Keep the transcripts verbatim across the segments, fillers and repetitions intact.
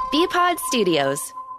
B-Pod Studios.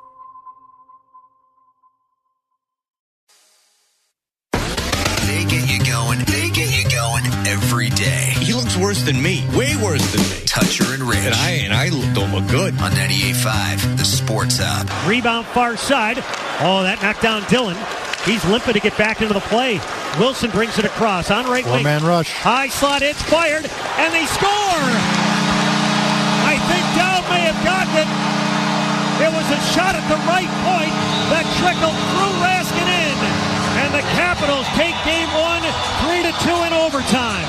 They get you going. They get you going every day. He looks worse than me. Way worse than me. Toucher and Rich. And I and I don't look good. On ninety-eight point five, the Sports Hub. Rebound far side. Oh, that knocked down Dillon. He's limping to get back into the play. Wilson brings it across on right wing. One-man rush. High slot, it's fired, and they score! I think Dowd may have gotten it. It was a shot at the right point that trickled through Raskin in. And the Capitals take game one, three to two in overtime.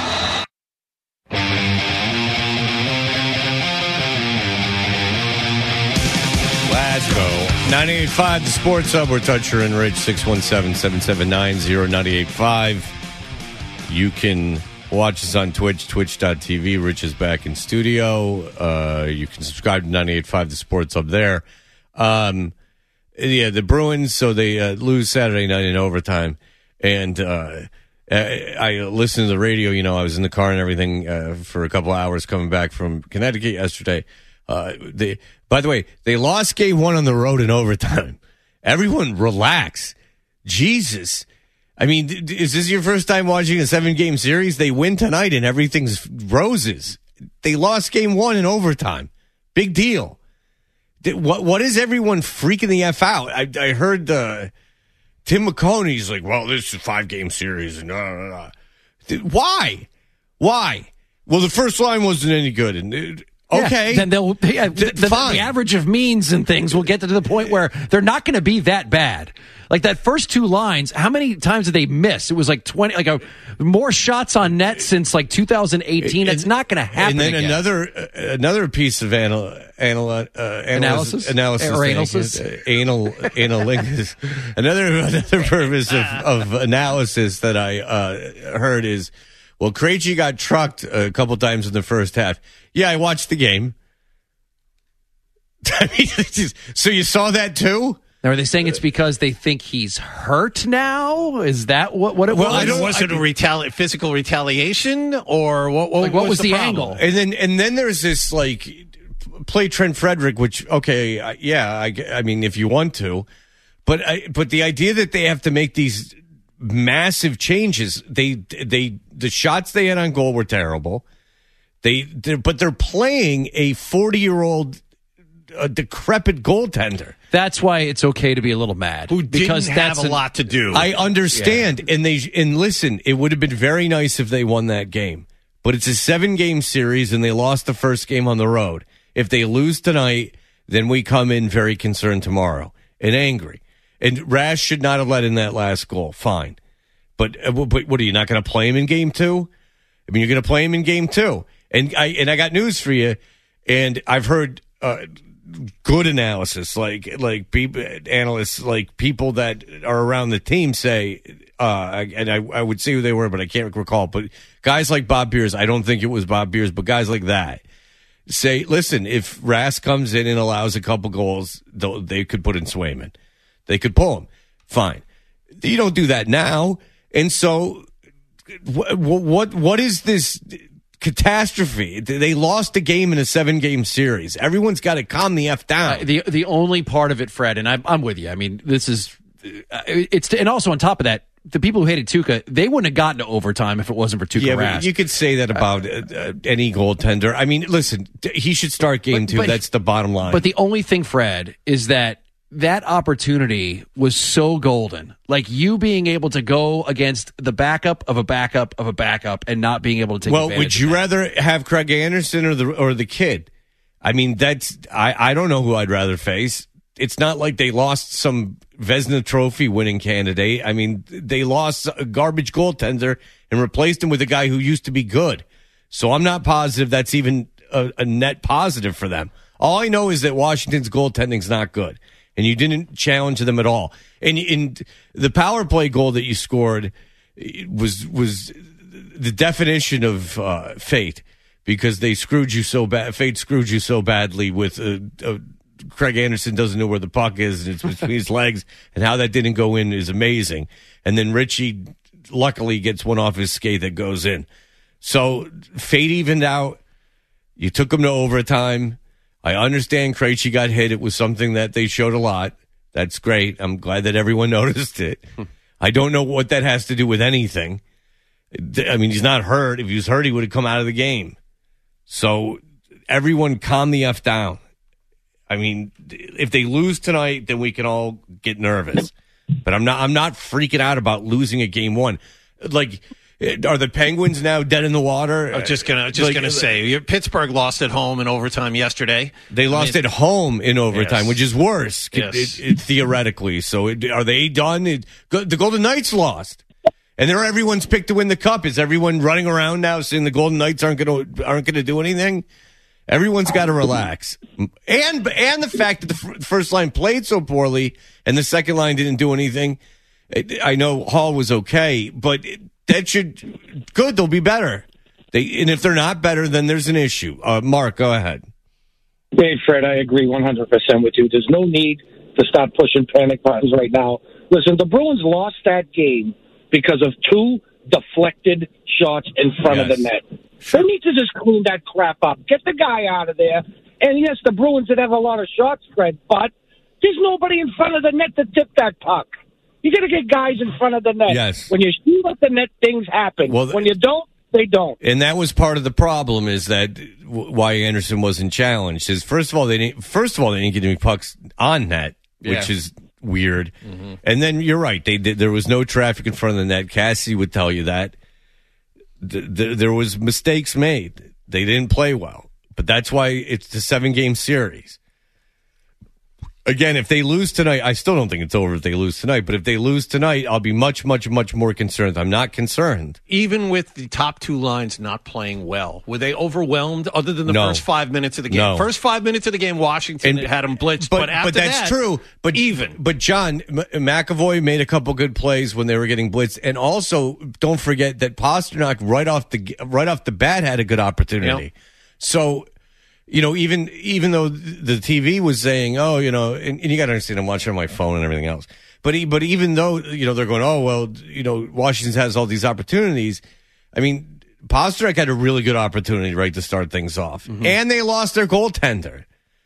Let's go. ninety-eight point five, the Sports Hub. We're Toucher and Rich, six one seven, seven seven nine, zero nine eight five. You can watch us on Twitch, twitch dot t v. Rich is back in studio. Uh, you can subscribe to ninety-eight point five, the Sports Hub there. Um, yeah, the Bruins, so they uh, lose Saturday night in overtime. And uh, I, I listened to the radio. You know, I was in the car and everything uh, for a couple hours coming back from Connecticut yesterday. Uh, they, by the way, they lost game one on the road in overtime. Everyone relax. Jesus. I mean, is this your first time watching a seven-game series? They win tonight and everything's roses. They lost game one in overtime. Big deal. What What is everyone freaking the F out? I, I heard uh, Tim McConey's like, well, this is a five-game series. And, uh, uh, why? Why? Well, the first line wasn't any good. And it, Okay. Yeah, then they'll yeah, the, the, Fine. the average of means and things will get to the point where they're not going to be that bad. Like that first two lines, how many times did they miss? It was like twenty, like a more shots on net since like two thousand eighteen. It's not going to happen. And then again. another uh, another piece of anal, anal, uh, analysis analysis or analysis uh, anal analysis. another another purpose of, of analysis that I uh, heard is, well, Krejci got trucked a couple times in the first half. Yeah, I watched the game. I mean, just, so you saw that too? Now, are they saying it's because they think he's hurt now? Is that what, what it well, was? I don't, was it a retali- physical retaliation or what, what, like, what was, was the, the problem? angle? And then and then there's this like play Trent Frederick, which okay, I- yeah, I, I mean if you want to, but I, but the idea that they have to make these massive changes, they they the shots they had on goal were terrible. They but they're playing a forty-year-old uh, decrepit goaltender. That's why it's okay to be a little mad. Who because didn't that's have a an, lot to do. I understand, yeah. and they and listen. It would have been very nice if they won that game, but it's a seven-game series, and they lost the first game on the road. If they lose tonight, then we come in very concerned tomorrow and angry. And Rash should not have let in that last goal. Fine, but but what are you not going to play him in game two? I mean, you're going to play him in game two. And I and I got news for you. And I've heard uh, good analysis, like like people, analysts, like people that are around the team say, uh, and I, I would say who they were, but I can't recall. But guys like Bob Beers, I don't think it was Bob Beers, but guys like that say, listen, if Rask comes in and allows a couple goals, they could put in Swayman. They could pull him. Fine. You don't do that now. And so what what what is this catastrophe? They lost a game in a seven-game series. Everyone's got to calm the F down. Uh, the the only part of it, Fred, and I'm, I'm with you. I mean, this is uh, it's and also on top of that, the people who hated Tuukka, they wouldn't have gotten to overtime if it wasn't for Tuukka yeah, Rask. But you could say that about uh, uh, any goaltender. I mean, listen, he should start game but, two. But, That's the bottom line. But the only thing, Fred, is that that opportunity was so golden. Like you being able to go against the backup of a backup of a backup and not being able to take well, advantage would you of that. rather have Craig Anderson or the or the kid? I mean, that's I, I don't know who I'd rather face. It's not like they lost some Vezina Trophy winning candidate. I mean, they lost a garbage goaltender and replaced him with a guy who used to be good. So I'm not positive that's even a, a net positive for them. All I know is that Washington's goaltending's not good. And you didn't challenge them at all. And in the power play goal that you scored was was the definition of uh, fate, because they screwed you so bad. Fate screwed you so badly with uh, uh, Craig Anderson doesn't know where the puck is, and it's between his legs, and how that didn't go in is amazing. And then Richie luckily gets one off his skate that goes in. So fate evened out. You took him to overtime. I understand Krejci got hit. It was something that they showed a lot. That's great. I'm glad that everyone noticed it. I don't know what that has to do with anything. I mean, he's not hurt. If he was hurt, he would have come out of the game. So everyone calm the F down. I mean, if they lose tonight, then we can all get nervous. But I'm not I'm not freaking out about losing a game one. Like, are the Penguins now dead in the water? I'm just gonna just like, gonna say Pittsburgh lost at home in overtime yesterday. They lost I mean, at home in overtime, yes. which is worse Yes. it, it, it, theoretically. So it, are they done? It, the Golden Knights lost, and they're everyone's pick to win the cup. Is everyone running around now saying the Golden Knights aren't going to aren't going to do anything? Everyone's got to relax, and and the fact that the f- first line played so poorly and the second line didn't do anything. I know Hall was okay, but that should good. They'll be better. They and if they're not better, then there's an issue. Uh, Mark, go ahead. Hey, Fred, I agree one hundred percent with you. There's no need to start pushing panic buttons right now. Listen, the Bruins lost that game because of two deflected shots in front Yes. of the net. They need to just clean that crap up. Get the guy out of there. And, yes, the Bruins did have a lot of shots, Fred, but there's nobody in front of the net to tip that puck. You got to get guys in front of the net. Yes. When you shoot at the net, things happen. Well, when you don't, they don't. And that was part of the problem is that w- why Anderson wasn't challenged is first of all they didn't first of all they didn't get any pucks on net, which Yeah. is weird. Mm-hmm. And then you're right, they did, there was no traffic in front of the net. Cassie would tell you that th- th- there was mistakes made. They didn't play well, but that's why it's the seven game series. Again, if they lose tonight, I still don't think it's over if they lose tonight, but if they lose tonight, I'll be much, much, much more concerned. I'm not concerned. even with the top two lines not playing well, were they overwhelmed other than the No. first five minutes of the game? No. First five minutes of the game, Washington And- had them blitzed, but, But, after but that's that, true. But even. But John M- McAvoy made a couple good plays when they were getting blitzed, and also don't forget that Pasternak right off the right off the bat had a good opportunity. Yep. So, you know, even even though the T V was saying, oh, you know, and, and you got to understand, I'm watching on my phone and everything else. But he, but even though you know they're going, oh well, you know, Washington has all these opportunities. I mean, Pasternak had a really good opportunity right to start things off, Mm-hmm. and they lost their goaltender.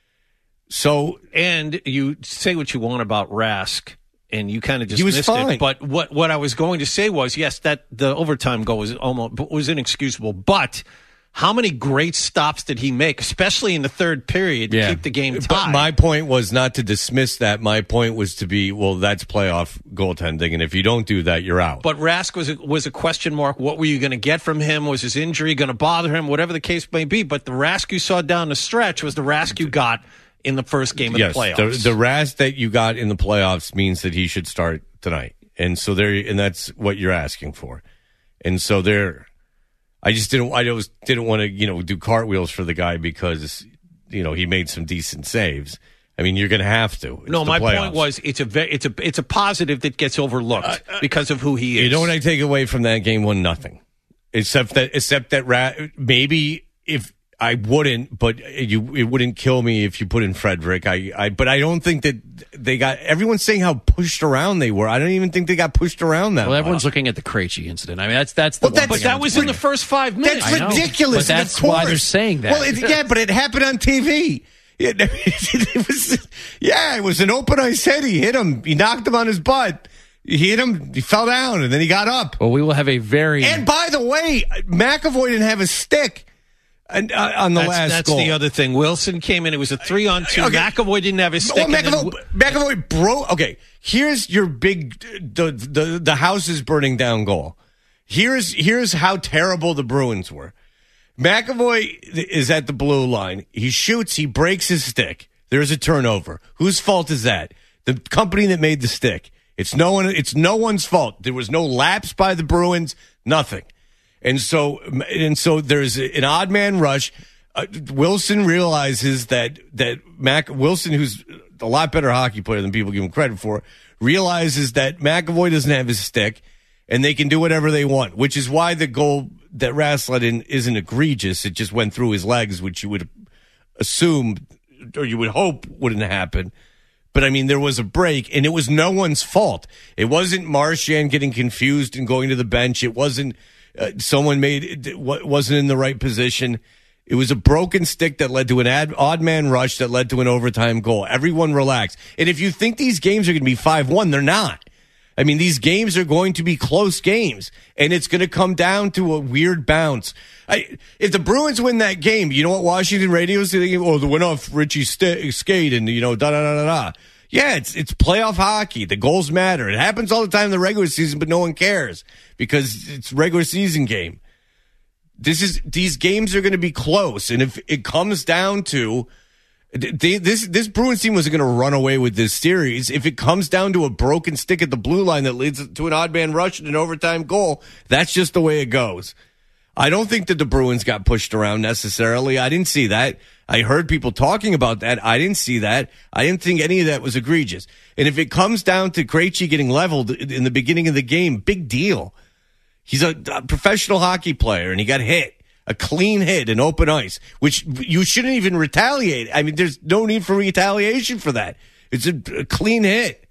So And you say what you want about Rask, and you kind of just He was missed fine. it. But what what I was going to say was, yes, that the overtime goal was almost was inexcusable. But how many great stops did he make, especially in the third period, to Yeah. keep the game But tied? my point was not to dismiss that. My point was to be, well, that's playoff goaltending, and if you don't do that, you're out. But Rask was a, was a question mark. What were you going to get from him? Was his injury going to bother him? Whatever the case may be. But the Rask you saw down the stretch was the Rask you got in the first game of yes, the playoffs. the, the Raz that you got in the playoffs means that he should start tonight, and so there, and that's what you're asking for, and so there. I just didn't. I just didn't want to, you know, do cartwheels for the guy because, you know, he made some decent saves. I mean, you're going to have to. It's no, the my playoffs. point was it's a ve- it's a it's a positive that gets overlooked Uh, because of who he is. You know what I take away from that game? One nothing, except that except that Ra- maybe if I wouldn't, but you it wouldn't kill me if you put in Frederick. I, I but I don't think that they got. Everyone's saying how pushed around they were. I don't even think they got pushed around that. Well, everyone's much. looking at the Krejci incident. I mean, that's that's the Well, one that's- But thing that I'm was just- in the first five minutes. That's I know, ridiculous. but and that's of why course- they're saying that. Well, it, yeah, but it happened on T V. It, it was, yeah, it was an open ice hit. He hit him. He knocked him on his butt. He hit him. He fell down, and then he got up. Well, we will have a very And by the way, McAvoy didn't have a stick on, uh, on the That's, last that's goal. the other thing. Wilson came in. It was a three on two. Okay. McAvoy didn't have his stick. Well, and then McAvoy, McAvoy broke. Okay, here's your big the, the the house is burning down goal. Here's here's how terrible the Bruins were. McAvoy is at the blue line. He shoots. He breaks his stick. There's a turnover. Whose fault is that? The company that made the stick. It's no one. It's no one's fault. There was no lapse by the Bruins. Nothing. And so, and so there's an odd man rush. Uh, Wilson realizes that, that Mac Wilson, who's a lot better hockey player than people give him credit for, realizes that McAvoy doesn't have his stick and they can do whatever they want, which is why the goal that Rass let in isn't egregious. It just went through his legs, which you would assume or you would hope wouldn't happen. But, I mean, there was a break, and it was no one's fault. It wasn't Marchand getting confused and going to the bench. It wasn't uh, someone made it wasn't in the right position. It was a broken stick that led to an ad, odd man rush that led to an overtime goal. Everyone relax. And if you think these games are going to be five one, they're not. I mean, these games are going to be close games, and it's going to come down to a weird bounce. I, if the Bruins win that game, you know what Washington radio is thinking? Oh, the win off Richie st- skate and, you know, da-da-da-da-da. Yeah, it's it's playoff hockey. The goals matter. It happens all the time in the regular season, but no one cares because it's a regular season game. This is these games are going to be close, and if it comes down to they, this, this Bruins team was going to run away with this series. If it comes down to a broken stick at the blue line that leads to an odd man rush and an overtime goal, that's just the way it goes. I don't think that the Bruins got pushed around necessarily. I didn't see that. I heard people talking about that. I didn't see that. I didn't think any of that was egregious. And if it comes down to Krejci getting leveled in the beginning of the game, big deal. He's a, a professional hockey player, and he got hit. A clean hit in open ice, which you shouldn't even retaliate. I mean, there's no need for retaliation for that. It's a, a clean hit.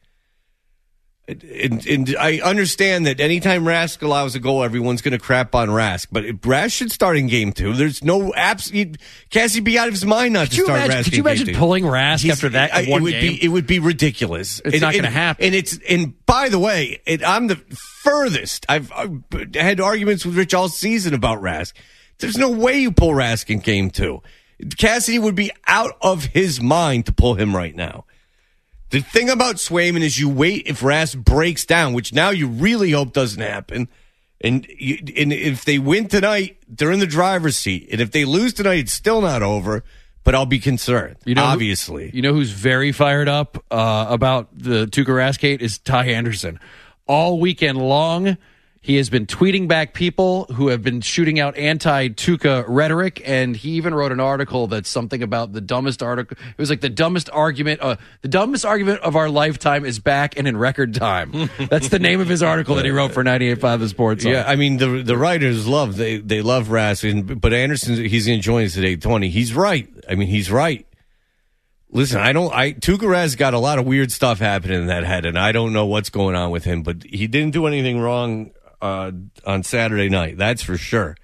And, and I understand that anytime Rask allows a goal, everyone's going to crap on Rask. But if Rask should start in game two. There's no absolute. Cassie be out of his mind not could to start imagine, Rask. Could you imagine pulling Rask He's, after that? In I, one it would game? be. It would be ridiculous. It's and, not going to and, happen. And it's. And by the way, it, I'm the furthest. I've, I've had arguments with Rich all season about Rask. There's no way you pull Rask in game two. Cassidy would be out of his mind to pull him right now. The thing about Swayman is you wait if Rask breaks down, which now you really hope doesn't happen. And, you, and if they win tonight, they're in the driver's seat. And if they lose tonight, it's still not over. But I'll be concerned, you know, obviously. You know who's very fired up uh, about the Tuukka Rask hate is Ty Anderson. All weekend long, he has been tweeting back people who have been shooting out anti-Tuukka rhetoric, and he even wrote an article that's something about the dumbest article. It was like the dumbest argument, uh, the dumbest argument of our lifetime is back and in record time. That's the name of his article that he wrote for ninety-eight point five The Sports Zone. Yeah, I mean, the the writers love, they, they love Rask, and, but Anderson, he's enjoying it at eight twenty. He's right. I mean, he's right. Listen, I don't. I Tuukka Rask got a lot of weird stuff happening in that head, and I don't know what's going on with him. But he didn't do anything wrong uh, on Saturday night. That's for sure.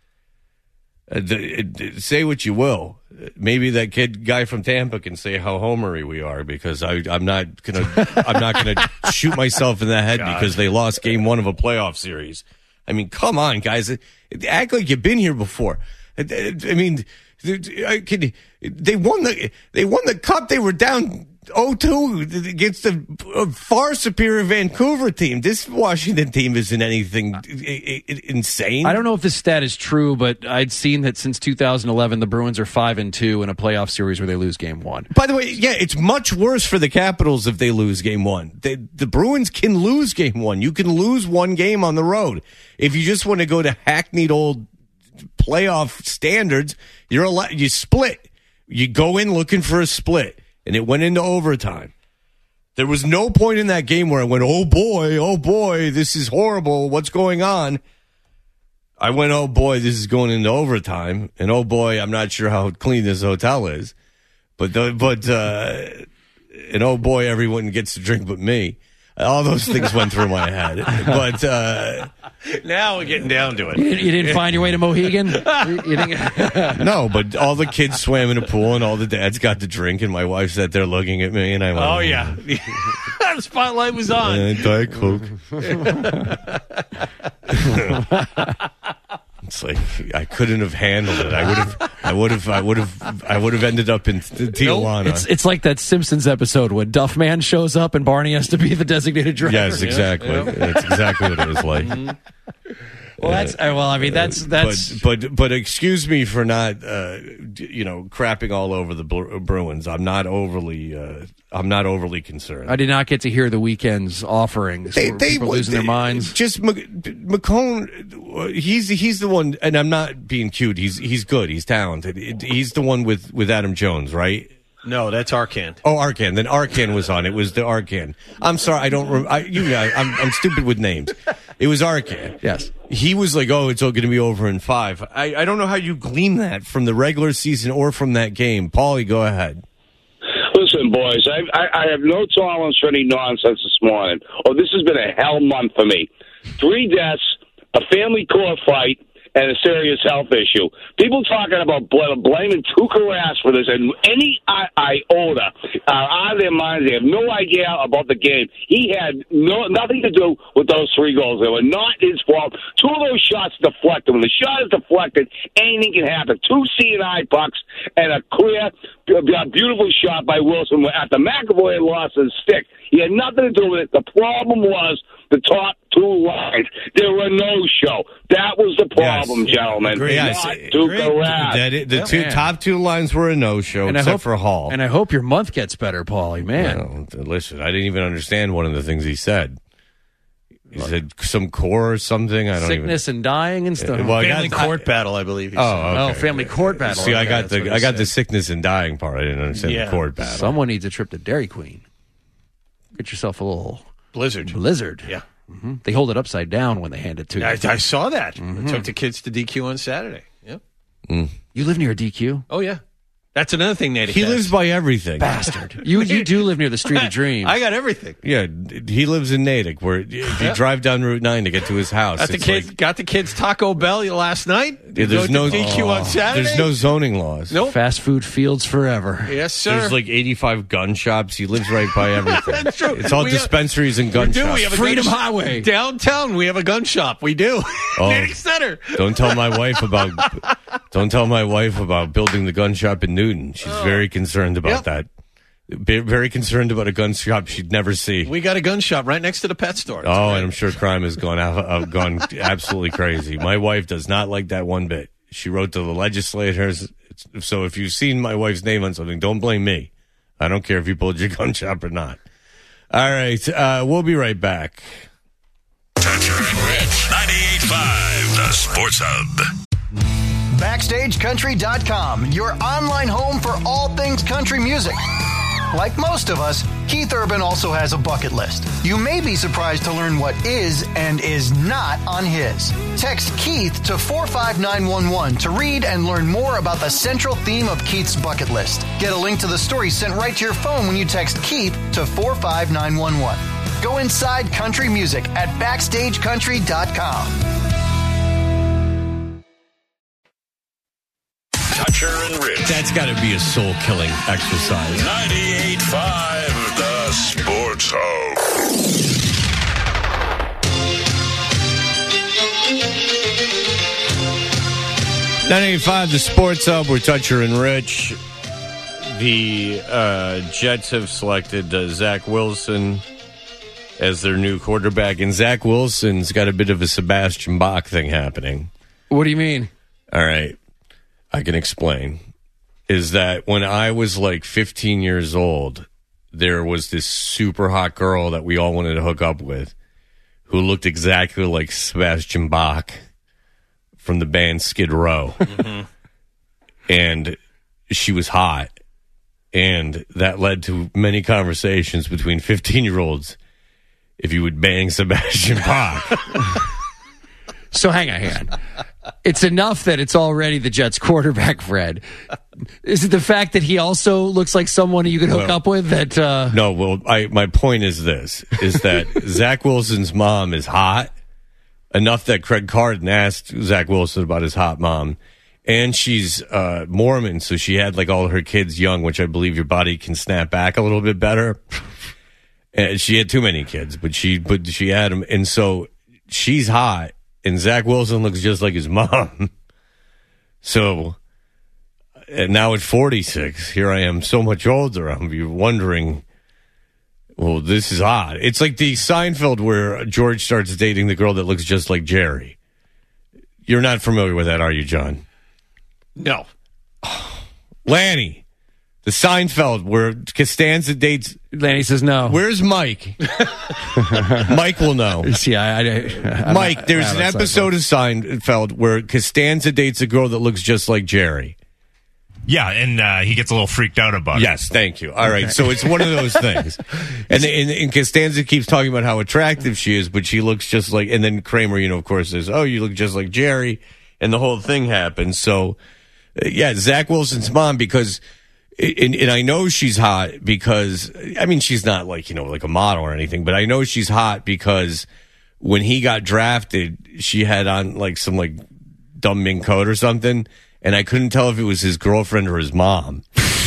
Uh, the, it, say what you will. Maybe that kid guy from Tampa can say how homery we are because I, I'm not gonna. I'm not gonna shoot myself in the head God. because they lost game one of a playoff series. I mean, come on, guys. Act like you've been here before. I, I mean. I can, they won the they won the cup. They were down oh two against the far superior Vancouver team. This Washington team isn't anything insane. I don't know if this stat is true, but I'd seen that since two thousand eleven, the Bruins are five and two in a playoff series where they lose game one. By the way, yeah, it's much worse for the Capitals if they lose game one. They, the Bruins can lose game one. You can lose one game on the road if you just want to go to hackneyed old playoff standards. You're a you split. You go in looking for a split, and it went into overtime. There was no point in that game where I went, "Oh boy, oh boy, this is horrible. What's going on?" I went, "Oh boy, this is going into overtime," and oh boy, I'm not sure how clean this hotel is, but the, but uh, and oh boy, everyone gets to drink but me. All those things went through my head, but uh, now we're getting down to it. You didn't, you didn't find your way to Mohegan? You, you didn't... No, but all the kids swam in a pool, and all the dads got to drink, and my wife sat there looking at me, and I went, "Oh yeah, the spotlight was on." Uh, Diet Coke. It's like I couldn't have handled it. I would have. I would have. I would have. I would have ended up in Tijuana. It's it's like that Simpsons episode when Duffman shows up and Barney has to be the designated driver. Yes, exactly. Yeah. That's exactly what it was like. Well, that's well. I mean, that's that's. But but, but excuse me for not, uh, you know, crapping all over the Bruins. I'm not overly. Uh, I'm not overly concerned. I did not get to hear the weekend's offerings. They, they people losing they, their minds. Just McCone. He's he's the one, and I'm not being cute. He's he's good. He's talented. He's the one with, with Adam Jones, right? No, that's Arcand. Oh, Arcand. Then Arcand was on. It was the Arcand. I'm sorry. I don't. Rem- I, you. I, I'm I'm stupid with names. It was Arcand. Yes. He was like, "Oh, it's all going to be over in five." I, I don't know how you glean that from the regular season or from that game. Paulie, go ahead. Listen, boys, I, I, I have no tolerance for any nonsense this morning. Oh, this has been a hell month for me. Three deaths, a family court fight, and a serious health issue. People talking about bl- blaming Tuukka Rask for this, and any I- iota are out of their minds. They have no idea about the game. He had no nothing to do with those three goals. They were not his fault. Two of those shots deflected. When the shot is deflected, anything can happen. Two C and I pucks and a clear, a beautiful shot by Wilson after McAvoy had lost his stick. He had nothing to do with it. The problem was the top two lines. They were a no-show. That was the problem, Yes. gentlemen. Agreed. Not Yes. Tuukka Rask. That it, the Yeah. two Man. top two lines were a no-show, And I except hope- for Hall. And I hope your month gets better, Paulie. Man. Well, listen, I didn't even understand one of the things he said. He said some core or something. I don't Sickness and dying and stuff. even. Well, I Family got, court battle, I believe. He Oh, said. okay. Oh, family court battle. See, I Okay, got that's what the he I got the said. sickness and dying part. I didn't understand Yeah. the court battle. Someone needs a trip to Dairy Queen. Get yourself a little Blizzard. blizzard. Yeah. hmm They hold it upside down when they hand it to you. I, I saw that. I took the kids to D Q on Saturday. Yep. You live near D Q? Oh, yeah. That's another thing, Natick He has. lives by everything. Bastard. You you do live near the Street of Dreams. I got everything. Yeah, he lives in Natick, where if you drive down Route nine to get to his house, Got the it's kids. like- got the kids Taco Bell last night. Yeah, there's Go no to D Q on Saturday. There's no zoning laws. Nope. Fast food fields forever. Yes, sir. There's like eighty-five gun shops. He lives right by everything. That's true. It's all We have- dispensaries and gun we do. shops. We have a Freedom gun sh- Highway. downtown. We have a gun shop. We do. Oh. Natick Center. Don't tell my wife about. Don't tell my wife about building the gun shop in Newton. She's very concerned about Yep. that. Be- Very concerned about a gun shop she'd never see. We got a gun shop right next to the pet store. It's Oh, great. and I'm sure crime has gone out, uh, gone absolutely crazy. My wife does not like that one bit. She wrote to the legislators. It's, so if you've seen my wife's name on something, don't blame me. I don't care if you pulled your gun shop or not. All right, uh, we'll be right back. Toucher and Rich. ninety-eight point five, the Sports Hub. Backstage Country dot com, your online home for all things country music. Like most of us, Keith Urban also has a bucket list. You may be surprised to learn what is and is not on his. Text Keith to four five nine one one to read and learn more about the central theme of Keith's bucket list. Get a link to the story sent right to your phone when you text Keith to four five nine one one. Go inside country music at Backstage Country dot com. Toucher and Rich. That's got to be a soul-killing exercise. ninety-eight point five, the Sports Hub. ninety-eight point five, the Sports Hub. We're Toucher and Rich. The uh, Jets have selected uh, Zach Wilson as their new quarterback, and Zach Wilson's got a bit of a Sebastian Bach thing happening. What do you mean? All right, I can explain. Is that when I was like fifteen years old, there was this super hot girl that we all wanted to hook up with who looked exactly like Sebastian Bach from the band Skid Row. Mm-hmm. And she was hot. And that led to many conversations between fifteen-year-olds if you would bang Sebastian Bach. So hang on, hang on. It's enough that it's already the Jets quarterback, Fred. Is it the fact that he also looks like someone you could hook Well, up with that... Uh... No, well, I, my point is this, is that Zach Wilson's mom is hot enough that Craig Carden asked Zach Wilson about his hot mom. And she's uh, Mormon, so she had like all her kids young, which I believe your body can snap back a little bit better. And she had too many kids, but she but she had them. And so she's hot, and Zach Wilson looks just like his mom. So... And now at forty-six, here I am so much older. I'm wondering, well, this is odd. It's like the Seinfeld where George starts dating the girl that looks just like Jerry. You're not familiar with that, are you, John? No. Lanny, the Seinfeld where Costanza dates... Lanny says no. Where's Mike? Mike will know. See, I, I, I, Mike, there's an episode of Seinfeld where Costanza dates a girl that looks just like Jerry. Yeah, and uh, he gets a little freaked out about it. Yes, thank you. All right, so it's one of those things. And, and, and Costanza keeps talking about how attractive she is, but she looks just like, and then Kramer, you know, of course, says, oh, you look just like Jerry, and the whole thing happens. So, uh, yeah, Zach Wilson's mom, because, and, and I know she's hot because, I mean, she's not like, you know, like a model or anything, but I know she's hot because when he got drafted, she had on like some like dumb mink coat or something, and I couldn't tell if it was his girlfriend or his mom,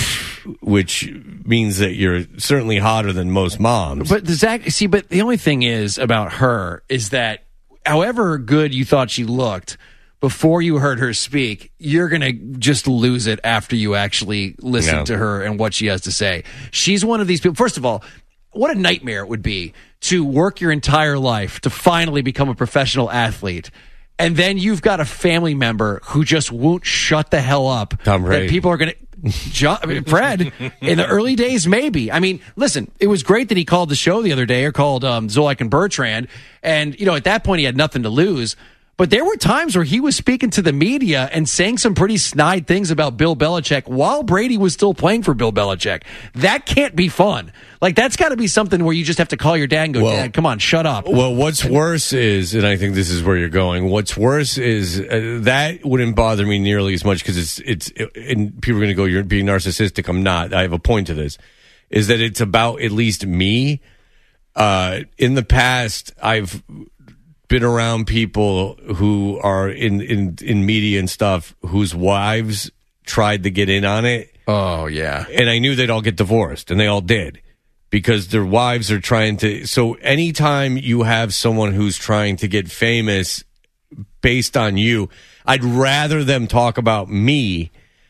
which means that you're certainly hotter than most moms. But the Zach, see, but the only thing is about her is that however good you thought she looked before you heard her speak, you're going to just lose it after you actually listen Yeah. to her and what she has to say. She's one of these people. First of all, what a nightmare it would be to work your entire life to finally become a professional athlete. And then you've got a family member who just won't shut the hell up. Tom Brady. That people are going to. John, I mean, Fred, in the early days, maybe. I mean, listen, it was great that he called the show the other day, or called um, Zolak and Bertrand. And, you know, at that point, he had nothing to lose. But there were times where he was speaking to the media and saying some pretty snide things about Bill Belichick while Brady was still playing for Bill Belichick. That can't be fun. Like, that's got to be something where you just have to call your dad and go, Well- Dad, come on, shut up. Well, what's worse is, and I think this is where you're going. What's worse is uh, that wouldn't bother me nearly as much because it's it's and people are going to go, you're being narcissistic. I'm not. I have a point to this. Is that it's about at least me. Uh, in the past, I've been around people who are in in in media and stuff whose wives tried to get in on it. Oh, yeah. And I knew they'd all get divorced, and they all did. Because their wives are trying to. So anytime you have someone who's trying to get famous based on you, I'd rather them talk about me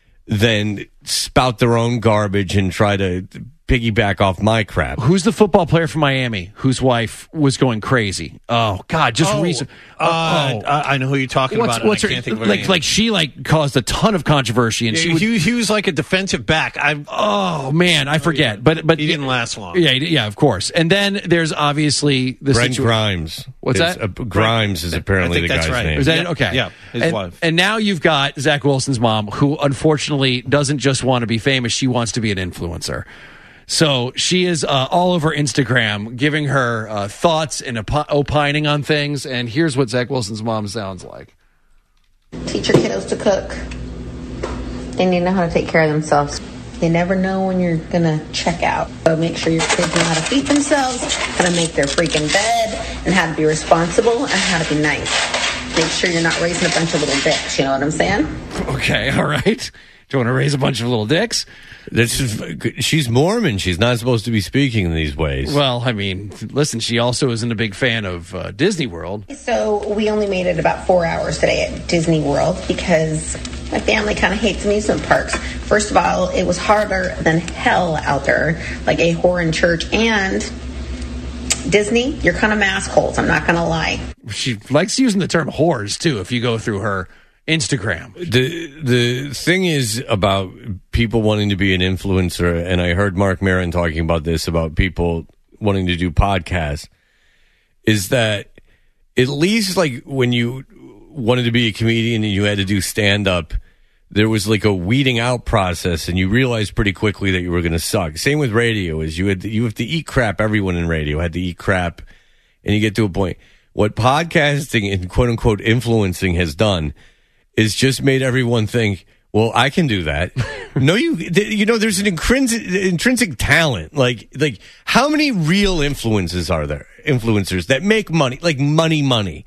than spout their own garbage and try to piggyback off my crap. Who's the football player from Miami whose wife was going crazy? Oh God, just Oh, reason. uh, I I know who you're talking What's, about. and what's I her, can't think of her like? name. Like she like caused a ton of controversy, and she he, would, he, he was like a defensive back. I oh man, I forget. But but he didn't last long. Yeah, he- yeah, of course. And then there's obviously the Brent situa- Grimes. What's Is- that? uh, Grimes is apparently I think the that's guy's right. name. Is that Yeah, it? Okay. yeah, his and, wife. And now you've got Zach Wilson's mom, who unfortunately doesn't just want to be famous; she wants to be an influencer. So she is uh, all over Instagram, giving her uh, thoughts and op- opining on things. And here's what Zach Wilson's mom sounds like. Teach your kiddos to cook. They need to know how to take care of themselves. They never know when you're gonna check out. So make sure your kids know how to feed themselves, how to make their freaking bed, and how to be responsible and how to be nice. Make sure you're not raising a bunch of little dicks, you know what I'm saying? Okay, all right. Do you want to raise a bunch of little dicks? This is, she's Mormon. She's not supposed to be speaking in these ways. Well, I mean, listen, she also isn't a big fan of uh, Disney World. So we only made it about four hours today at Disney World because my family kind of hates amusement parks. First of all, it was harder than hell out there, like a whore in church. And Disney, you're kind of massholes, I'm not going to lie. She likes using the term whores, too, if you go through her Instagram. The the thing is about people wanting to be an influencer, and I heard Mark Maron talking about this, about people wanting to do podcasts, is that at least like when you wanted to be a comedian and you had to do stand-up, there was like a weeding out process, and you realized pretty quickly that you were going to suck. Same with radio, is you had to, you have to eat crap. Everyone in radio had to eat crap, and you get to a point. What podcasting and quote-unquote influencing has done is just made everyone think, well, I can do that. No, you, you know, there's an intrinsic, intrinsic talent. Like, like how many real influences are there? Influencers that make money, like money, money.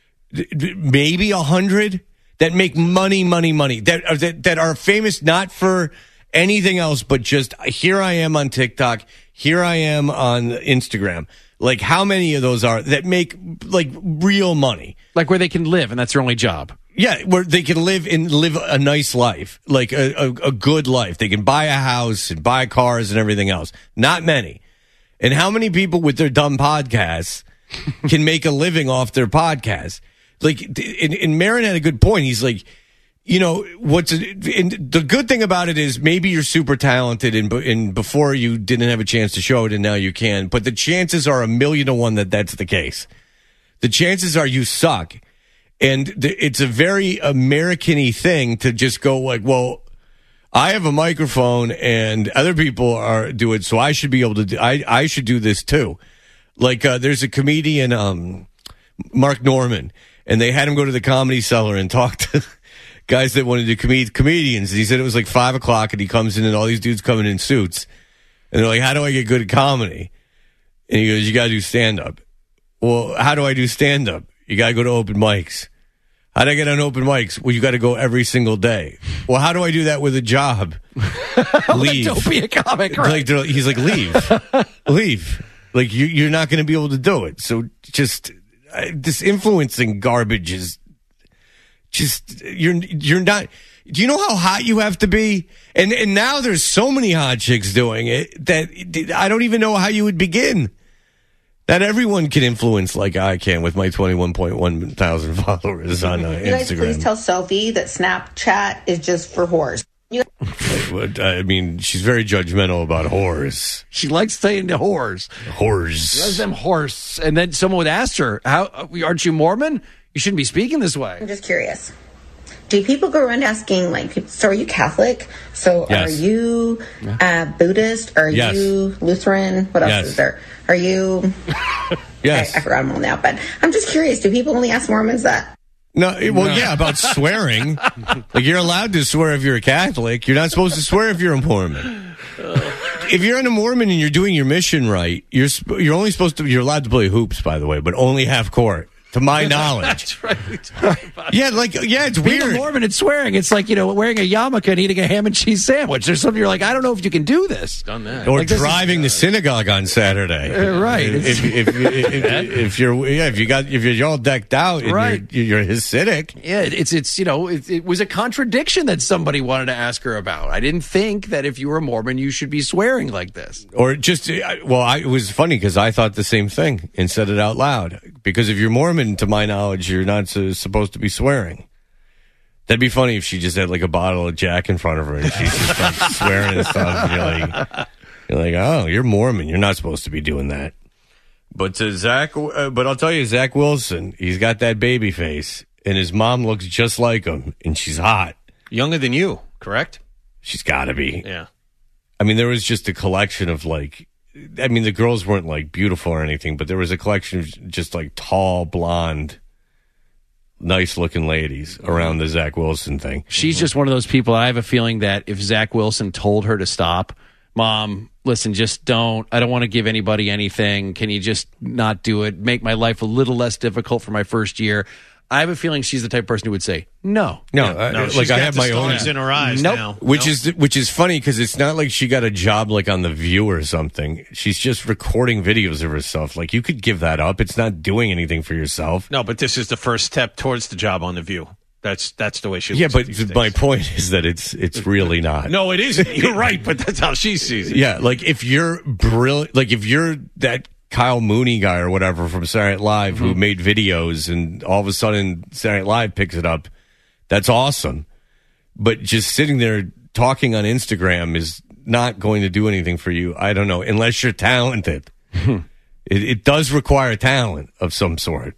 Maybe a hundred that make money, money, money. That are, that, that are famous not for anything else, but just here I am on TikTok. Here I am on Instagram. Like how many of those are that make like real money? Like where they can live and that's their only job. Yeah, where they can live and live a nice life, like a, a, a good life. They can buy a house and buy cars and everything else. Not many. And how many people with their dumb podcasts can make a living off their podcasts? Like, and, and Marin had a good point. He's like, you know, what's and the good thing about it is maybe you're super talented and, and before you didn't have a chance to show it and now you can. But the chances are a million to one that that's the case. The chances are you suck. And th- it's a very American-y thing to just go like, well, I have a microphone and other people are do it, so I should be able to do, I, I should do this too. Like, uh, there's a comedian, um, Mark Norman, and they had him go to the Comedy Cellar and talk to guys that wanted to com- comedians. And he said it was like five o'clock and he comes in and all these dudes coming in suits. And they're like, how do I get good at comedy? And he goes, you got to do stand-up. Well, how do I do stand-up? You got to go to open mics. How'd I get on open mics? Well, you got to go every single day. Well, how do I do that with a job? Leave. Don't be a comic. Right? Like, he's like, leave. Leave. Like, you, you're not going to be able to do it. So just uh, this influencing garbage is just, you're, you're not, do you know how hot you have to be? And, and now there's so many hot chicks doing it that I don't even know how you would begin. That everyone can influence like I can with my twenty-one point one thousand followers on uh, Instagram. You guys please tell Sophie that Snapchat is just for whores. You- I mean, she's very judgmental about whores. She likes saying to whores. Whores. She loves them horse. And then someone would ask her, "How aren't you Mormon? You shouldn't be speaking this way." I'm just curious. Do people go around asking, like, people, so are you Catholic? So Yes. are you uh, Buddhist? Are Yes. you Lutheran? What else Yes. is there? Are you... Yes. I, I forgot them all now, but I'm just curious. Do people only ask Mormons that? No, it- well, yeah, about swearing. Like, you're allowed to swear if you're a Catholic. You're not supposed to swear if you're a Mormon. If you're in a Mormon and you're doing your mission right, you're sp- you're only supposed to, you're allowed to play hoops, by the way, but only half court. To my knowledge. That's right. We talked about Yeah, like, yeah, it's Being weird. a Mormon and swearing, it's like, you know, wearing a yarmulke and eating a ham and cheese sandwich. There's something you're like, I don't know if you can do this. Done that. Or Like, this driving the synagogue on Saturday. Uh, right. If, if, if, if, if you're, yeah, if you got, if you're all decked out and Right. you're, you're Hasidic. Yeah, it's, it's you know, it, it was a contradiction that somebody wanted to ask her about. I didn't think that if you were a Mormon, you should be swearing like this. Or just, well, I, it was funny because I thought the same thing and said it out loud. Because if you're Mormon, to my knowledge, you're not so, supposed to be swearing. That'd be funny if she just had like a bottle of Jack in front of her and she just starts swearing and stuff. And you're like, you're like, oh, you're Mormon. You're not supposed to be doing that. But to Zach, uh, but I'll tell you, Zach Wilson, he's got that baby face, and his mom looks just like him, and she's hot. Younger than you, correct? She's got to be. Yeah. I mean, there was just a collection of like, I mean, the girls weren't like beautiful or anything, but there was a collection of just like tall, blonde, nice looking ladies around the Zach Wilson thing. She's just one of those people. I have a feeling that if Zach Wilson told her to stop, Mom, listen, just don't. I don't want to give anybody anything. Can you just not do it? Make my life a little less difficult for my first year. I have a feeling she's the type of person who would say no. No, Yeah, uh, no, like she's I got have the my own. stars in her eyes Nope. now. Which Nope. is which is funny because it's not like she got a job like on The View or something. She's just recording videos of herself. Like you could give that up. It's not doing anything for yourself. No, but this is the first step towards the job on The View. That's that's the way she Yeah, looks but these days. my point is that it's it's really not. No, it isn't. You're right, but that's how she sees it. Yeah, like if you're brilliant, like if you're that Kyle Mooney guy or whatever from Saturday Night Live Mm-hmm. who made videos and all of a sudden Saturday Night Live picks it up, that's awesome. But just sitting there talking on Instagram is not going to do anything for you. I don't know, unless you're talented. it, it does require talent of some sort.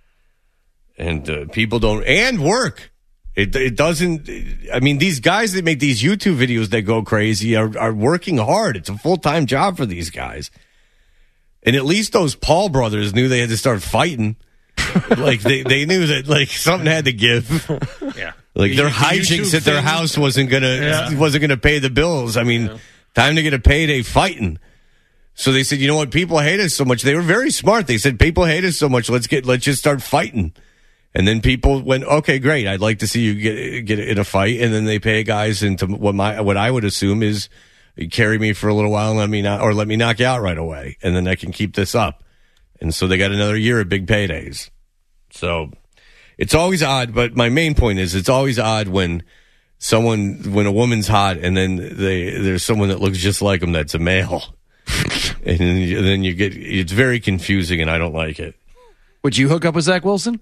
And uh, people don't, and work. It it doesn't, I mean, these guys that make these YouTube videos that go crazy are, are working hard. It's a full-time job for these guys. And at least those Paul brothers knew they had to start fighting. Like, they, they knew that, like, something had to give. Yeah. Like, The their You- the hijinks YouTube at their thing. house wasn't gonna, Yeah. wasn't gonna pay the bills. I mean, time to get a payday fighting. So they said, you know what, people hate us so much. They were very smart. They said, people hate us so much. Let's get, let's just start fighting. And then people went, okay, great. I'd like to see you get get in a fight. And then they pay guys into what my what I would assume is carry me for a little while and let me not or let me knock you out right away, and then I can keep this up. And so they got another year of big paydays. So it's always odd. But my main point is, it's always odd when someone when a woman's hot and then they there's someone that looks just like them that's a male, and then you, then you get it's very confusing, and I don't like it. Would you hook up with Zach Wilson?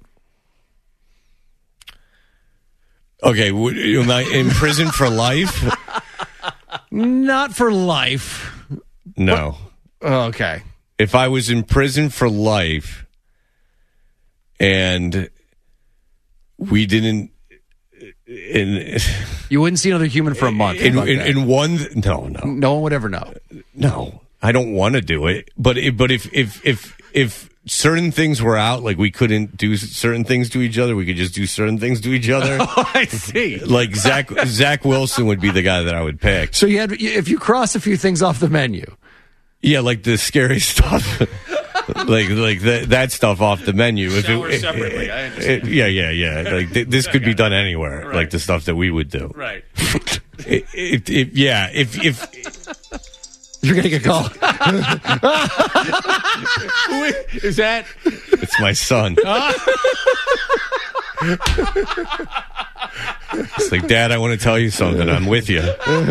Okay, would, am I in prison for life? Not for life. No. Oh, okay. If I was in prison for life and we didn't in You wouldn't see another human for a month. in, How about in, that? in one no no no one would ever know. no I don't want to do it, but if, but if if if if certain things were out, like we couldn't do certain things to each other, we could just do certain things to each other. Oh, I see. Like Zach Zach Wilson would be the guy that I would pick. So you had if you cross a few things off the menu. Yeah, like the scary stuff. like like that, that stuff off the menu. If Shower it, separately, it, I understand. it, yeah, yeah, yeah. Like th- this could be done anywhere. Right. Like the stuff that we would do. Right. It, it, it, yeah. If if You're going to get called. Is that? it's my son. It's like, Dad, I want to tell you something. I'm with you.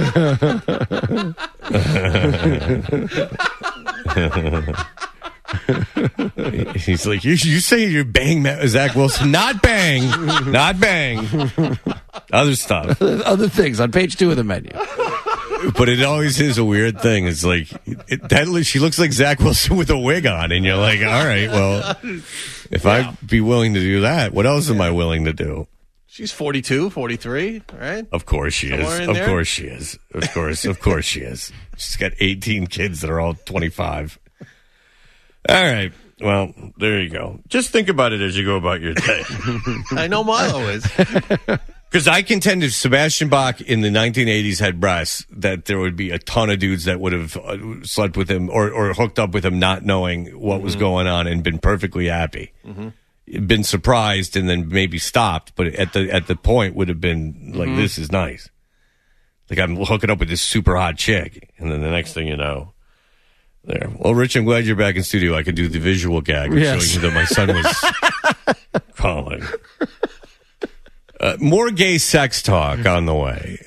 He's like, you, you say you're bang Ma- Zach Wilson. Not bang. Not bang. Other stuff. Other things on page two of the menu. But it always is a weird thing. It's like, it, that, she looks like Zach Wilson with a wig on. And you're like, all right, well, if yeah. I'd be willing to do that, what else am I willing to do? She's forty-two, forty-three, right? Of course she Somewhere is. in Of there? course she is. Of course, of course she is. She's got eighteen kids that are all twenty-five. All right. Well, there you go. Just think about it as you go about your day. I know Milo is. Because I contend if Sebastian Bach in the nineteen eighties had breasts, that there would be a ton of dudes that would have uh, slept with him or, or hooked up with him not knowing what mm-hmm. was going on and been perfectly happy. Mm-hmm. Been surprised and then maybe stopped, but at the at the point would have been like, mm-hmm. this is nice. Like, I'm hooking up with this super hot chick. And then the next thing you know, there. Well, Rich, I'm glad you're back in studio. I could do the visual gag of yes. showing you that my son was calling. Uh, more gay sex talk on the way.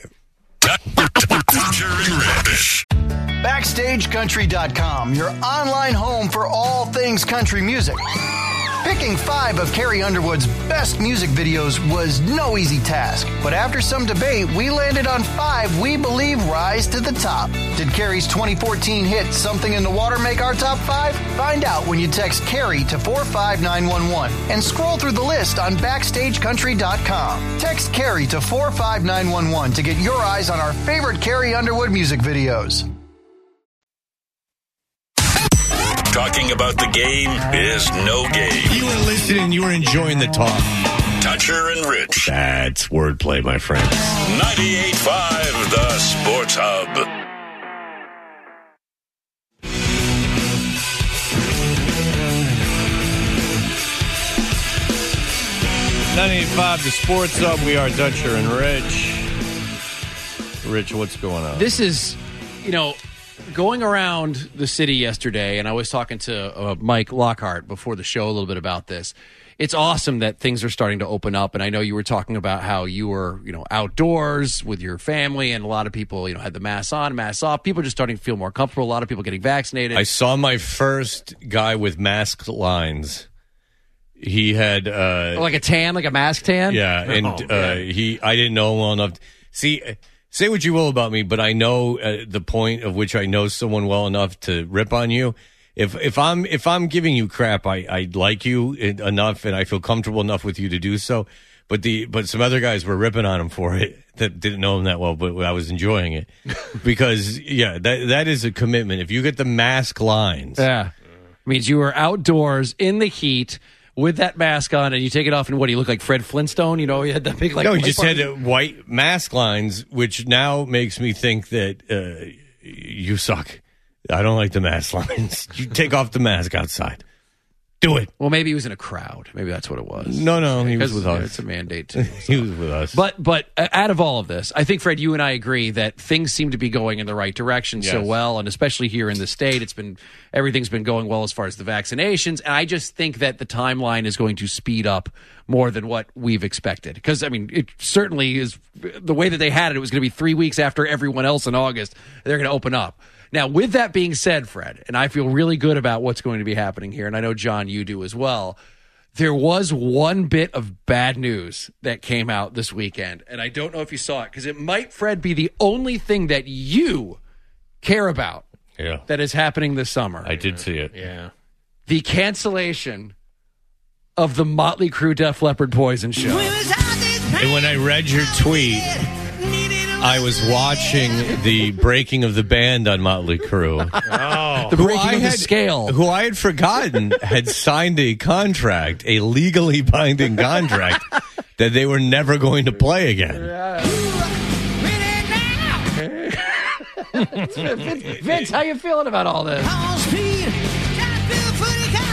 Backstage Country dot com, your online home for all things country music. Picking five of Carrie Underwood's best music videos was no easy task, but after some debate, we landed on five we believe rise to the top. Did Carrie's twenty fourteen hit Something in the Water make our top five? Find out when you text Carrie to four five nine one one and scroll through the list on Backstage Country dot com. Text Carrie to four five nine one one to get your eyes on our favorite Carrie Underwood music videos. Talking about the game is no game. You were listening, you were enjoying the talk. Toucher and Rich. That's wordplay, my friend. ninety-eight point five, the Sports Hub. ninety-eight point five, the Sports Hub. We are Dutcher and Rich. Rich, what's going on? This is, you know, going around the city yesterday, and I was talking to uh, Mike Lockhart before the show a little bit about this. It's awesome that things are starting to open up, and I know you were talking about how you were, you know, outdoors with your family, and a lot of people, you know, had the masks on, masks off. People are just starting to feel more comfortable. A lot of people getting vaccinated. I saw my first guy with mask lines. He had uh, oh, like a tan, like a mask tan. Yeah, and oh, uh, he, I didn't know him well enough. See. Say what you will about me, but I know uh, the point of which I know someone well enough to rip on you. If if I'm if I'm giving you crap, I, I like you enough and I feel comfortable enough with you to do so. But the but some other guys were ripping on him for it that didn't know him that well, but I was enjoying it because yeah, that that is a commitment. If you get the mask lines, yeah, means you were outdoors in the heat. With that mask on, and you take it off, and what, do you look like Fred Flintstone? You know, he had that big, like... No, he just had uh, white mask lines, which now makes me think that uh, you suck. I don't like the mask lines. You take off the mask outside. Do it. Well, maybe he was in a crowd. Maybe that's what it was. No, no, he was with us. It's a mandate, too. So. He was with us. But but uh, out of all of this, I think, Fred, you and I agree that things seem to be going in the right direction yes. so well, and especially here in the state, it's been everything's been going well as far as the vaccinations, and I just think that the timeline is going to speed up more than what we've expected. Because, I mean, it certainly is the way that they had it, it was going to be three weeks after everyone else in August, they're going to open up. Now, with that being said, Fred, and I feel really good about what's going to be happening here, and I know, John, you do as well, there was one bit of bad news that came out this weekend, and I don't know if you saw it, because it might, Fred, be the only thing that you care about yeah. that is happening this summer. I did see it. Yeah. The cancellation of the Motley Crue Def Leppard Poison show. And when I read your tweet... I was watching the breaking of the band on Motley Crue. Oh. The breaking of the had, scale. Who I had forgotten had signed a contract, a legally binding contract, that they were never going to play again. Vince, Vince, how you feeling about all this?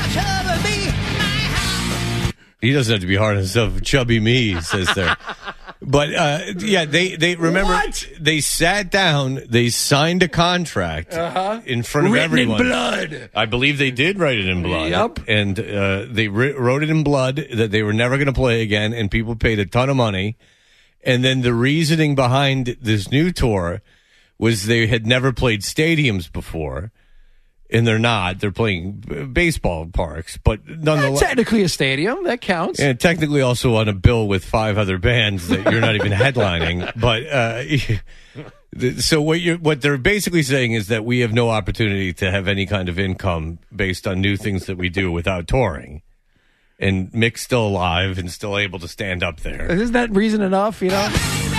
He doesn't have to be hard on himself. Chubby me, says there. But, uh, yeah, they, they remember, What? they sat down, they signed a contract Uh-huh. in front of Written in everyone. blood. I believe they did write it in blood. Yep. And uh, they ri- wrote it in blood that they were never going to play again, and people paid a ton of money. And then the reasoning behind this new tour was they had never played stadiums before. And they're not. They're playing b- baseball parks, but nonetheless, Technically a stadium. That counts. and technically also on a bill with five other bands that you're not even headlining. But uh, so what you what they're basically saying is that we have no opportunity to have any kind of income based on new things that we do without touring. And Mick's still alive and still able to stand up there. Isn't that reason enough, you know?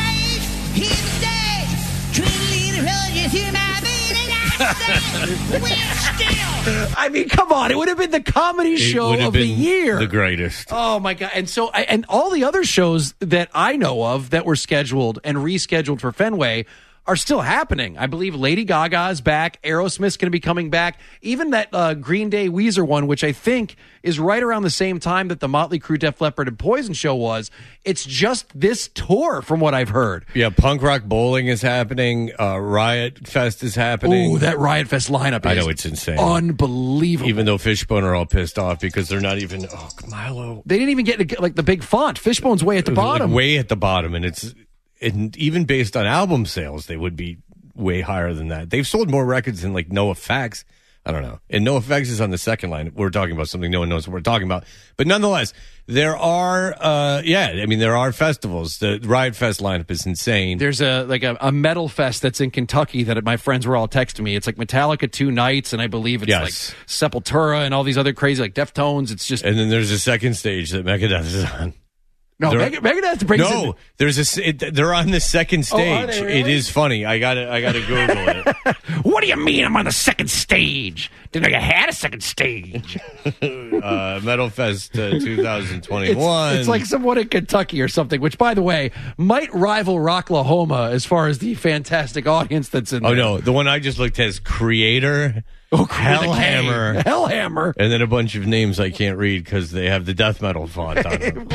I mean, come on. It would have been the comedy It show would have of the been year. the greatest. Oh, my God. And so, I, and all the other shows that I know of that were scheduled and rescheduled for Fenway are still happening. I believe Lady Gaga is back. Aerosmith's going to be coming back. Even that uh, Green Day Weezer one, which I think is right around the same time that the Motley Crue, Def Leppard, and Poison show was. It's just this tour, from what I've heard. Yeah, Punk Rock Bowling is happening. Uh, Riot Fest is happening. Ooh, that Riot Fest lineup is I know, it's insane. unbelievable. Even though Fishbone are all pissed off because they're not even, oh, Milo. They didn't even get like the big font. Fishbone's way at the bottom. Like way at the bottom, and it's and even based on album sales, they would be way higher than that. They've sold more records than like NoFX. I don't know. And NoFX is on the second line. We're talking about something no one knows what we're talking about. But nonetheless, there are, uh, yeah, I mean, there are festivals. The Riot Fest lineup is insane. There's a like a, a metal fest that's in Kentucky that my friends were all texting me. It's like Metallica two nights, and I believe it's Yes. like Sepultura and all these other crazy like Deftones. It's just And then there's a second stage that Megadeth is on. no They're- Meg- Megadeth brings No, in, there's a. s- It, they're on the second Oh, stage. are they really? It is funny. I got to I got to Google it. What do you mean I'm on the second stage? Didn't know you had a second stage. uh, Metal Fest uh, twenty It's, twenty-one. it's like someone in Kentucky or something, which, by the way, might rival Rocklahoma as far as the fantastic audience that's in Oh there. no, the one I just looked at is Creator, Oh, Hellhammer, Hellhammer. and then a bunch of names I can't read because they have the death metal font on them.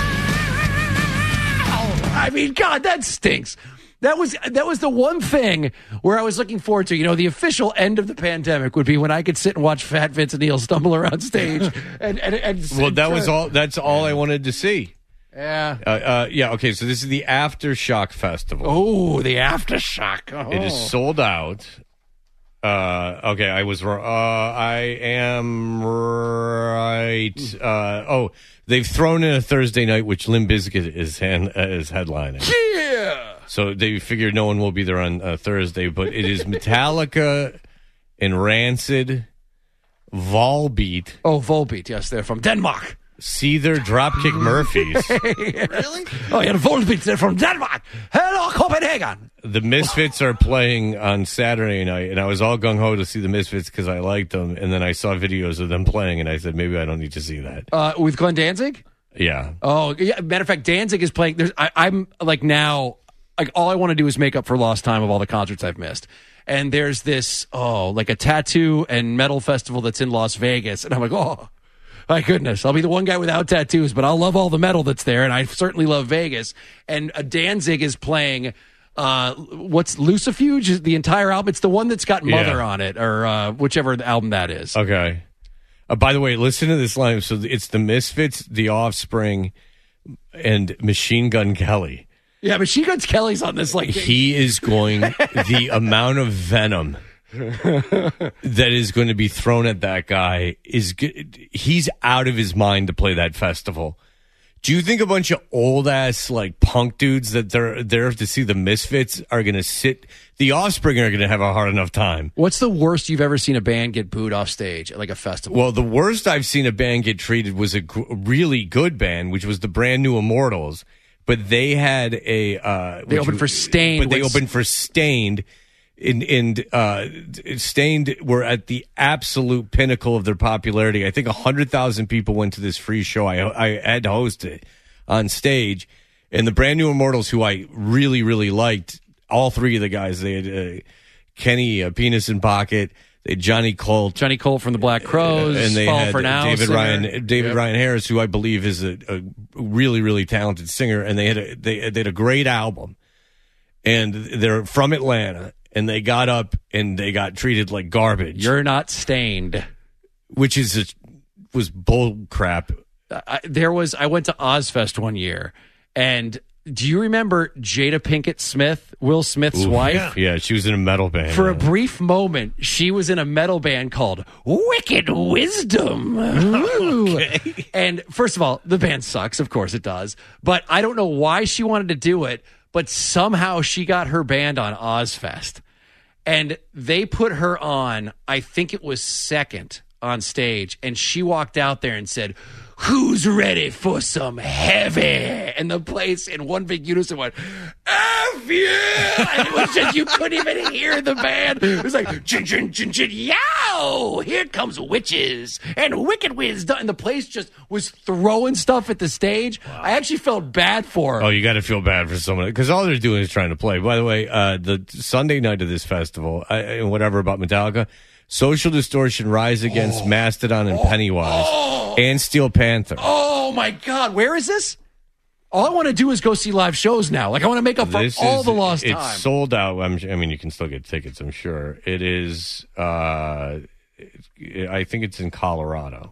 I mean, God, that stinks. That was that was the one thing where I was looking forward to. You know, the official end of the pandemic would be when I could sit and watch Fat Vince and Neil stumble around stage. and, and, and Well, that was all. That's all I wanted to see. Yeah. Uh, uh, yeah. Okay. So this is the Aftershock Festival. Oh, the aftershock. Oh. It is sold out. Uh, okay, I was wrong. Uh, I am right. Uh, oh, they've thrown in a Thursday night, which Limp Bizkit is hand, uh, is headlining. Yeah. So they figured no one will be there on uh, Thursday, but it is Metallica and Rancid, Volbeat, Oh, Volbeat. Yes, they're from Denmark. Seether, Dropkick Murphys, Really? Oh, yeah, Volbeat. They're from Denmark. Hello, Copenhagen. the Misfits are playing on Saturday night, and I was all gung ho to see the Misfits because I liked them, and then I saw videos of them playing, and I said maybe I don't need to see that. Uh, with Glenn Danzig? Yeah. Oh, yeah. Matter of fact, Danzig is playing. There's, I, I'm like now, like all I want to do is make up for lost time of all the concerts I've missed. And there's this, oh, like a tattoo and metal festival that's in Las Vegas. And I'm like, oh, my goodness. I'll be the one guy without tattoos, but I'll love all the metal that's there. And I certainly love Vegas. And uh, Danzig is playing, uh, what's Lucifuge? The entire album. It's the one that's got Mother Yeah. on it, or uh, whichever album that is. Okay. Uh, by the way, listen to this line. So it's the Misfits, The Offspring, and Machine Gun Kelly. Yeah, but She Guns Kelly's on this. Like He is going, the amount of venom that is going to be thrown at that guy is, g- he's out of his mind to play that festival. Do you think a bunch of old ass like punk dudes that they're there to see the Misfits are going to sit? The Offspring are going to have a hard enough time. What's the worst you've ever seen a band get booed off stage at like a festival? Well, the worst I've seen a band get treated was a gr- really good band, which was the Brand New Immortals. But they had a uh, They which opened for Stained, But they which- opened for Stained, and and uh, Stained were at the absolute pinnacle of their popularity. I think a hundred thousand people went to this free show. I I had to host it on stage, and the Brand New Immortals, who I really really liked, all three of the guys. They had uh, Kenny uh, Penis in Pocket. They had Johnny Colt, Johnny Colt from the Black Crowes, and they Fall had for Now, David singer. Ryan, David Yep. Ryan Harris, who I believe is a, a really, really talented singer. And they had a, they, they had a great album, and they're from Atlanta, and they got up and they got treated like garbage. You're Not Stained, which is a, was bull crap. I, there was I went to Ozfest one year, and do you remember Jada Pinkett Smith, Will Smith's Ooh, wife? Yeah. yeah, she was in a metal band. For a brief moment, she was in a metal band called Wicked Wisdom. Okay. And first of all, the band sucks. Of course it does. But I don't know why she wanted to do it, but somehow she got her band on Ozfest. And they put her on, I think it was second on stage, and she walked out there and said, "Who's ready for some heavy?" And the place in one big unison went, "F yeah!" And it was just, you couldn't even hear the band. It was like, chin, chin, chin, chin, yow! Here comes witches and wicked wisdom. And the place just was throwing stuff at the stage. Wow. I actually felt bad for her. Oh, you got to feel bad for someone, because all they're doing is trying to play. By the way, uh, the Sunday night of this festival, uh, and whatever about Metallica, Social Distortion, Rise Against, oh. Mastodon, and Pennywise, oh. and Steel Panther. Oh, my God. Where is this? All I want to do is go see live shows now. Like, I want to make up for this all is, the lost it's time. It's sold out. I'm, I mean, you can still get tickets, I'm sure. It is, uh, it, I think it's in Colorado.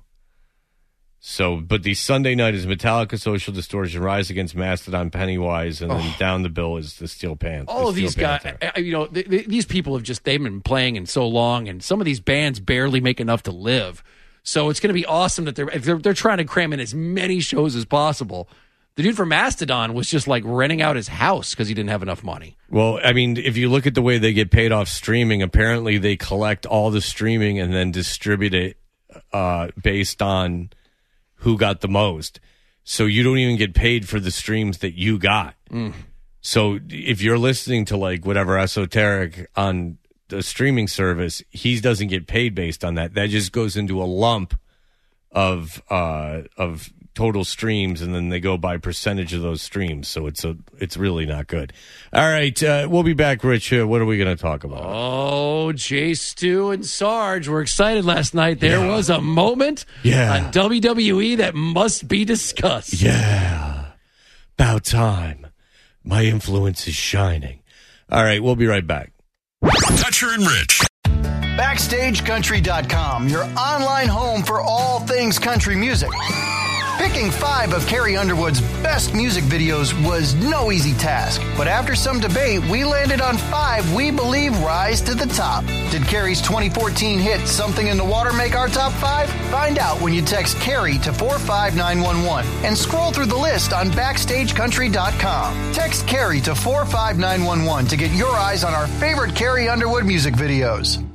So, but the Sunday night is Metallica, Social Distortion, Rise Against, Mastodon, Pennywise, and then Oh. down the bill is the Steel Panther. All of Steel these guys, Panther. you know, th- th- these people have just, they've been playing in so long, and some of these bands barely make enough to live. So it's going to be awesome that they're, they're, they're trying to cram in as many shows as possible. The dude from Mastodon was just like renting out his house because he didn't have enough money. Well, I mean, if you look at the way they get paid off streaming, apparently they collect all the streaming and then distribute it uh, based on who got the most. So you don't even get paid for the streams that you got. Mm. So if you're listening to like whatever Esoteric on the streaming service, he doesn't get paid based on that. That just goes into a lump of uh, of total streams, and then they go by percentage of those streams. So it's a it's really not good. All right, uh, we'll be back, Rich. Uh, what are we going to talk about? Oh, Jay Stu and Sarge were excited last night. There Yeah. was a moment Yeah. on W W E that must be discussed. Yeah, about time. My influence is shining. All right, we'll be right back. Toucher and Rich. Backstage Country dot com, your online home for all things country music. Picking five of Carrie Underwood's best music videos was no easy task, but after some debate, we landed on five we believe rise to the top. Did Carrie's twenty fourteen hit Something in the Water make our top five? Find out when you text Carrie to four five nine one one and scroll through the list on Backstage Country dot com. Text Carrie to four five nine one one to get your eyes on our favorite Carrie Underwood music videos.